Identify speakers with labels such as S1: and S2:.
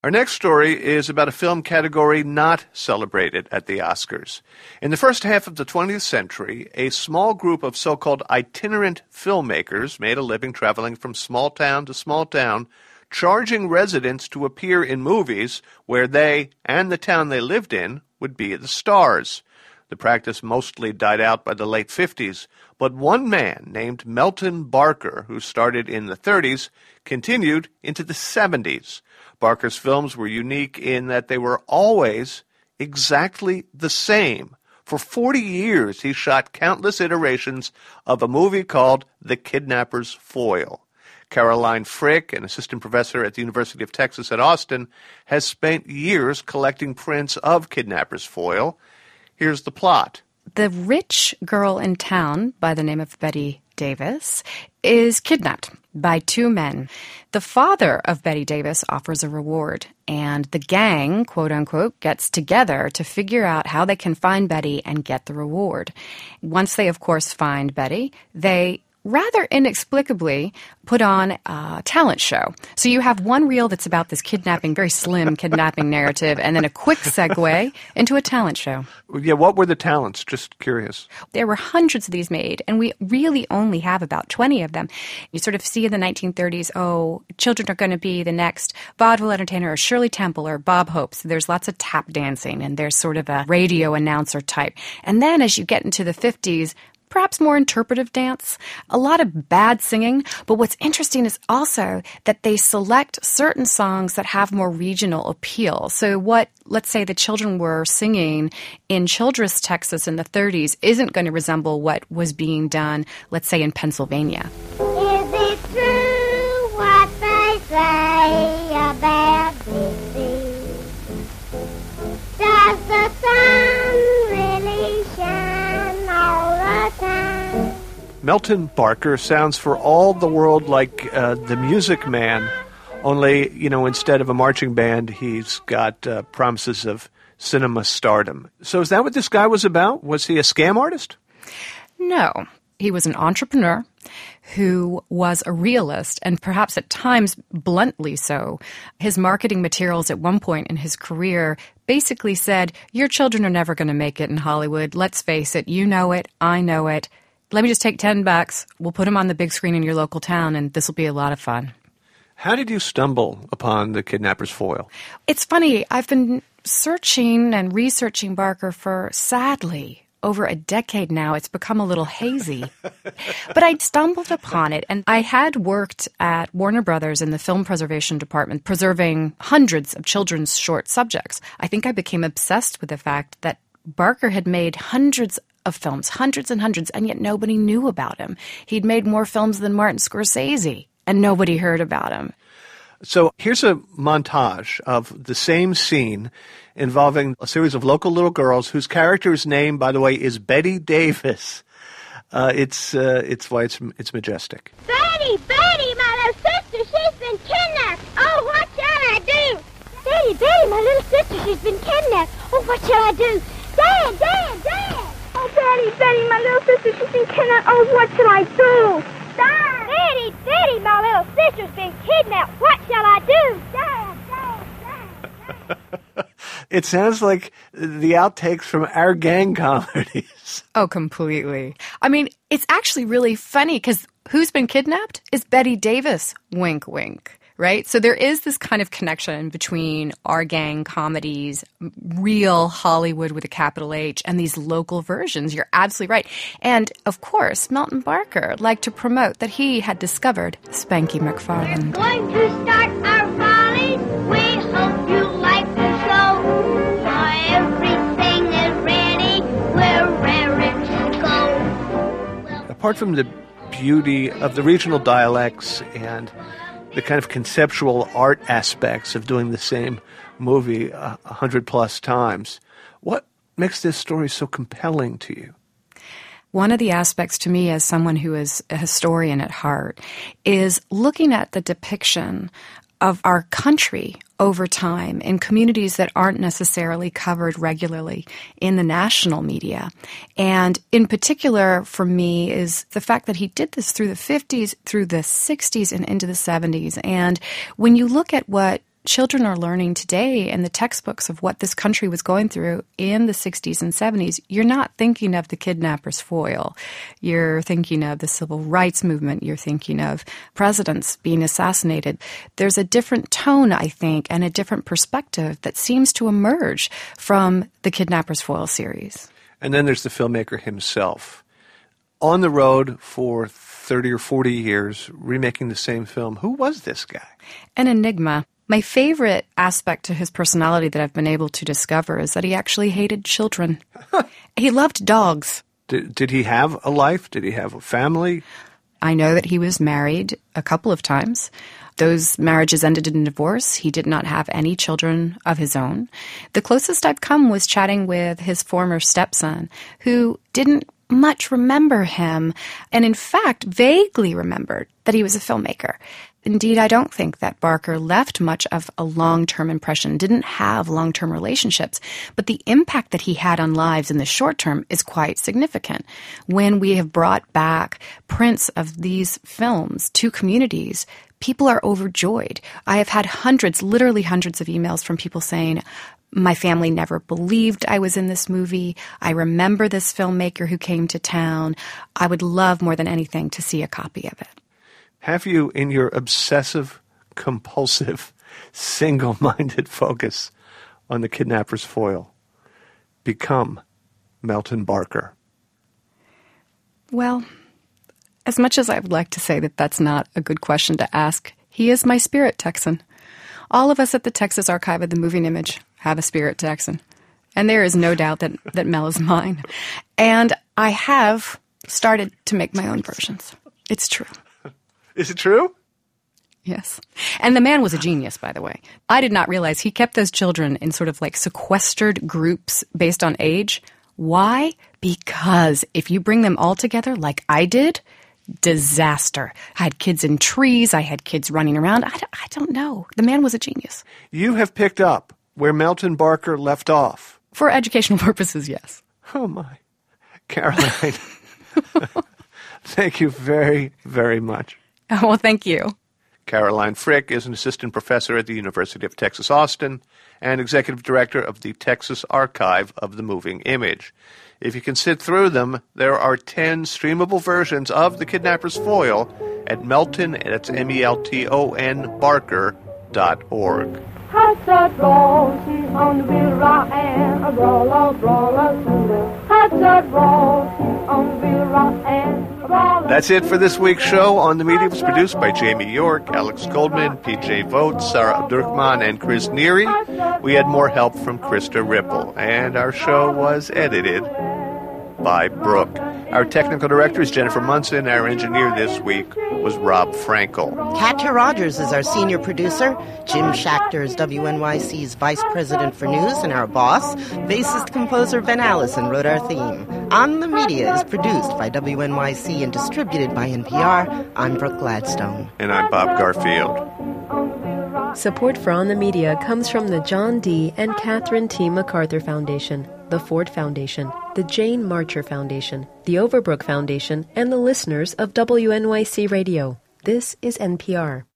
S1: Our next story is about a film category not celebrated at the Oscars. In the first half of the 20th century, a small group of so-called itinerant filmmakers made a living traveling from small town to small town, charging residents to appear in movies where they and the town they lived in would be the stars. The practice mostly died out by the late 50s, but one man named Melton Barker, who started in the 30s, continued into the 70s. Barker's films were unique in that they were always exactly the same. For 40 years, he shot countless iterations of a movie called The Kidnapper's Foil. Caroline Frick, an assistant professor at the University of Texas at Austin, has spent years collecting prints of Kidnapper's Foil. Here's the plot.
S2: The rich girl in town by the name of Betty Davis is kidnapped by two men. The father of Betty Davis offers a reward, and the gang, quote-unquote, gets together to figure out how they can find Betty and get the reward. Once they, of course, find Betty, they rather inexplicably put on a talent show. So you have one reel that's about this kidnapping, very slim kidnapping narrative, and then a quick segue into a talent show.
S1: Yeah, what were the talents? Just curious.
S2: There were hundreds of these made, and we really only have about 20 of them. You sort of see in the 1930s, children are going to be the next vaudeville entertainer or Shirley Temple or Bob Hope. So there's lots of tap dancing, and there's sort of a radio announcer type. And then as you get into the 50s, perhaps more interpretive dance, a lot of bad singing. But what's interesting is also that they select certain songs that have more regional appeal. So what, let's say, the children were singing in Childress, Texas in the 30s isn't going to resemble what was being done, let's say, in Pennsylvania.
S3: Is it true what they say about Dixie? Does the sun really shine all the time?
S1: Melton Barker sounds for all the world like the Music Man, only, instead of a marching band, he's got promises of cinema stardom. So is that what this guy was about? Was he a scam artist?
S2: No. He was an entrepreneur who was a realist, and perhaps at times bluntly so. His marketing materials at one point in his career basically said, your children are never going to make it in Hollywood. Let's face it. You know it. I know it. Let me just take $10. We'll put them on the big screen in your local town, and this will be a lot of fun.
S1: How did you stumble upon The Kidnapper's Foil?
S2: It's funny. I've been searching and researching Barker for, sadly, over a decade now. It's become a little hazy. But I stumbled upon it, and I had worked at Warner Brothers in the film preservation department, preserving hundreds of children's short subjects. I think I became obsessed with the fact that Barker had made hundreds of films, hundreds and hundreds, and yet nobody knew about him. He'd made more films than Martin Scorsese, and nobody heard about him.
S1: So here's a montage of the same scene involving a series of local little girls whose character's name, by the way, is Betty Davis. It's majestic.
S3: Betty, my little sister, she's been kidnapped. Oh, what shall I do? Betty, my little sister, she's been kidnapped. Oh, what shall I do? Dad! Oh, Betty, my little sister, she's been kidnapped. Oh, what shall I do? Dad! Betty, my little sister's been kidnapped. What shall I do? Dad!
S1: It sounds like the outtakes from our gang comedies.
S2: Oh, completely. I mean, it's actually really funny because who's been kidnapped is Betty Davis, wink, wink, right? So there is this kind of connection between our gang comedies, real Hollywood with a capital H, and these local versions. You're absolutely right. And, of course, Melton Barker liked to promote that he had discovered Spanky McFarland.
S3: We're going to start our volley. We hope you like the show. Everything is ready. We're raring to go.
S1: Apart from the beauty of the regional dialects and the kind of conceptual art aspects of doing the same movie 100-plus times, what makes this story so compelling to you?
S2: One of the aspects to me as someone who is a historian at heart is looking at the depiction of our country over time in communities that aren't necessarily covered regularly in the national media. And in particular, for me, is the fact that he did this through the 50s, through the 60s, and into the 70s. And when you look at what children are learning today in the textbooks of what this country was going through in the 60s and 70s, you're not thinking of the kidnapper's foil. You're thinking of the civil rights movement. You're thinking of presidents being assassinated. There's a different tone, I think, and a different perspective that seems to emerge from the Kidnapper's Foil series.
S1: And then there's the filmmaker himself. On the road for 30 or 40 years, remaking the same film. Who was this guy?
S2: An enigma. My favorite aspect to his personality that I've been able to discover is that he actually hated children. He loved dogs.
S1: Did he have a life? Did he have a family?
S2: I know that he was married a couple of times. Those marriages ended in divorce. He did not have any children of his own. The closest I've come was chatting with his former stepson, who didn't much remember him, and in fact vaguely remembered that he was a filmmaker. Indeed, I don't think that Barker left much of a long-term impression, didn't have long-term relationships, but the impact that he had on lives in the short term is quite significant. When we have brought back prints of these films to communities, people are overjoyed. I have had hundreds, literally hundreds of emails from people saying, my family never believed I was in this movie. I remember this filmmaker who came to town. I would love more than anything to see a copy of it.
S1: Have you, in your obsessive, compulsive, single-minded focus on the Kidnapper's Foil, become Melton Barker?
S2: Well, as much as I would like to say that that's not a good question to ask, he is my spirit Texan. All of us at the Texas Archive of the Moving Image have a spirit Texan. And there is no doubt that Mel is mine. And I have started to make my own versions. It's true.
S1: Is it true?
S2: Yes. And the man was a genius, by the way. I did not realize he kept those children in sort of like sequestered groups based on age. Why? Because if you bring them all together like I did, disaster. I had kids in trees. I had kids running around. I don't know. The man was a genius.
S1: You have picked up where Melton Barker left off.
S2: For educational purposes, yes.
S1: Oh, my. Caroline, thank you very, very much.
S2: Oh, well, thank you.
S1: Caroline Frick is an assistant professor at the University of Texas, Austin, and executive director of the Texas Archive of the Moving Image. If you can sit through them, there are 10 streamable versions of The Kidnapper's Foil at Melton, that's MELTON, Barker.org.
S4: Hot shot roll, she's on the wheel rock and a roller, roller, hot shot roll, she's on the wheel rock and a roller.
S1: That's it for this week's show. On the Media was produced by Jamie York, Alex Goldman, PJ Vogt, Sarah Abdurrahman, and Chris Neary. We had more help from Krista Ripple, and our show was edited by Brooke. Our technical director is Jennifer Munson. Our engineer this week was Rob Frankel.
S5: Katja Rogers is our senior producer. Jim Schachter is WNYC's vice president for news and our boss. Bassist composer Ben Allison wrote our theme. On the Media is produced by WNYC and distributed by NPR. I'm Brooke Gladstone.
S1: And I'm Bob Garfield.
S6: Support for On the Media comes from the John D. and Catherine T. MacArthur Foundation, the Ford Foundation, the Jane Marcher Foundation, the Overbrook Foundation, and the listeners of WNYC Radio. This is NPR.